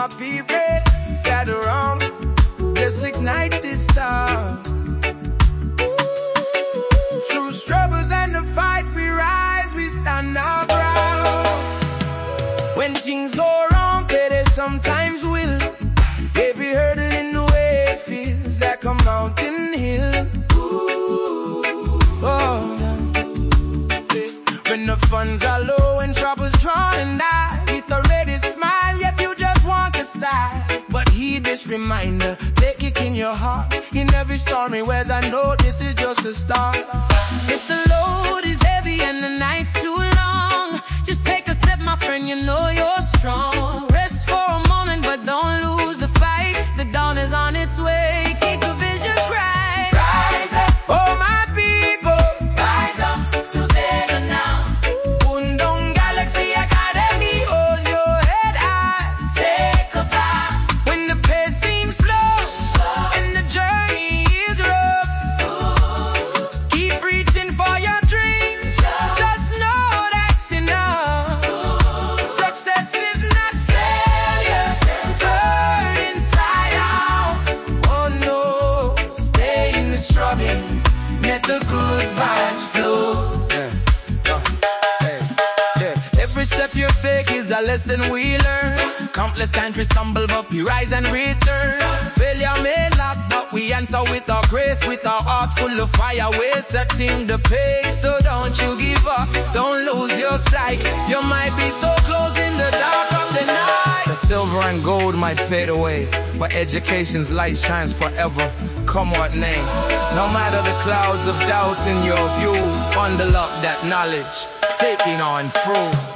my people, gather round, let's ignite this star. Through struggles and the fight, we rise, we stand our ground. When things go wrong, they sometimes will. Every hurdle in the way feels like a mountain hill. Oh. When the funds are low and trouble's drawing nigh, it's already smile, yet you just want to sigh. But heed this reminder, take it in your heart. In every stormy weather, know this is just a start. If the load is heavy and the night's too long, just take a step, my friend, you know you're strong. Rest for a moment, but don't lose the fight. The dawn is on its way, keep your vision bright. Rise up, oh my people, rise up together now. Undong Galaxy Academy, hold your head high. Take a bow. When the pace seems slow and the journey is rough, keep reaching for your dreams, just know that's enough. Success is not failure, turn inside out. Oh no, stay in the struggle, let the good vibes flow. Every step you take is a lesson we learn. Countless times we stumble, but we rise and return. Failure may lack, but we answer with our grace, with our heart full of fire. We're setting the pace, so don't you give up, don't lose your sight. You might be so close in the dark of the night. The silver and gold might fade away, but education's light shines forever. Come what may, no matter the clouds of doubt in your view, bundle up that knowledge, taking on through.